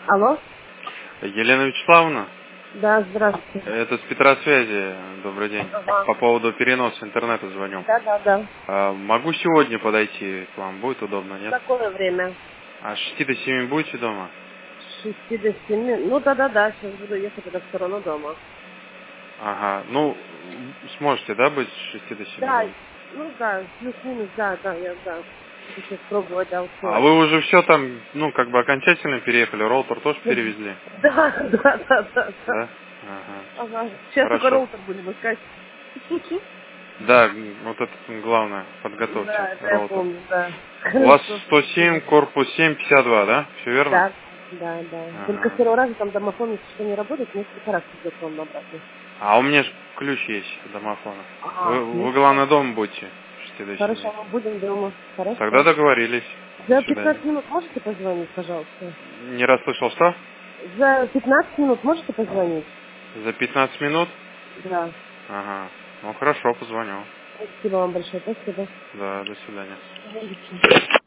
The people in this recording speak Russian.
Алло? Елена Вячеславовна, Да, здравствуйте. это с Петросвязи. Добрый день. Ага. По поводу переноса интернета звоню. Да. Могу сегодня подойти к вам? Будет удобно, В нет? какое время? А с 6 до 7 будете дома? С 6 до 7. Ну да, сейчас буду ехать тогда все равно дома. Ага. Ну, сможете, да, быть с 6 до 7 Да, дома? ну да, плюс-минус, да. Буду сейчас пробовать А аутсорс. вы уже все там, как бы окончательно переехали? Роутер тоже перевезли? Да. Да? Ага. Ага. Сейчас только Хорошо. роутер будем искать. Да, вот это главное, подготовьте Да, это я роутер. помню, да. У вас Хорошо, 107, спасибо. корпус 7, 52, да? Все верно? Да. Только с Ага. первого раза там домофон, если что, не работает, несколько раз придется вам обратно. А у меня ж ключ есть от домофона. Вы Отлично. главное дома будете в 6 до 7. Хорошо, мы будем дома. Тогда Хорошо. договорились. До За свидания. 15 минут можете позвонить, пожалуйста? Не расслышал, что? За 15 минут можете позвонить? За 15 минут? Да. Ага. Ну хорошо, позвоню. Спасибо вам большое. Спасибо. Да, до свидания. Спасибо.